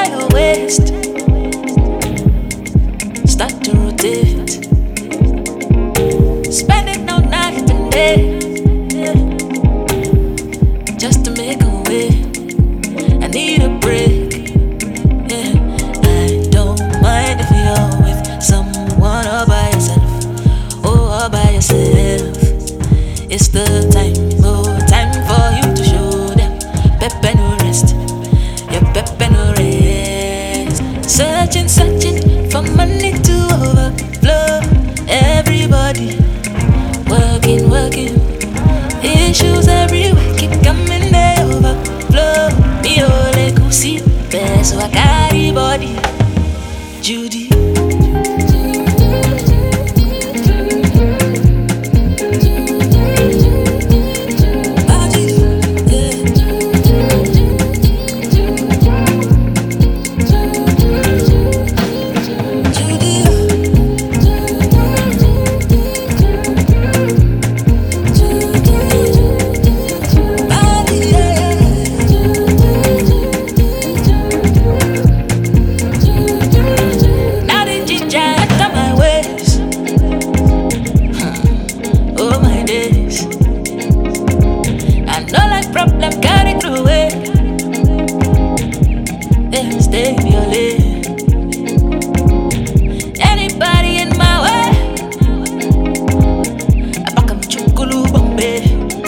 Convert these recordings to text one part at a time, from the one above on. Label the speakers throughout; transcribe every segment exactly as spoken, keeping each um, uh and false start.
Speaker 1: under your waist. Start to rotate. Spend it all night and day, yeah. Just to make a way. I need a break, yeah. I don't mind if you're with someone all by yourself, oh, all by yourself. It's the time, oh, time for you to show them. Pepe no rest, your Pepe no rest. Searching, searching for money to overflow. Everybody working, working. Issues everywhere keep coming, they overflow. Me ole kusi, so I carry body. Judy. Problem carry through it. Yeah, stay in your lane. Anybody in my way, I pack 'em chukulu Bombay,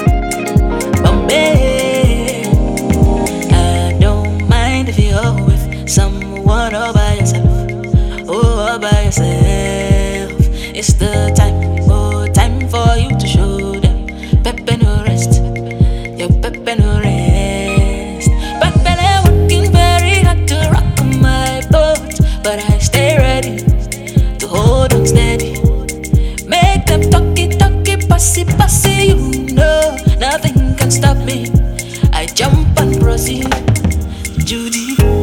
Speaker 1: Bombay. I don't mind if you're with someone all by yourself, oh, all by yourself. It's the time, oh, time for you to show them. Pepe no rest. Your Pepe no rest. Pepe working very hard to rock my boat, but I stay ready to hold on steady. Make them talky talky, passy passy. You know nothing can stop me. I jump and proceed. Judy.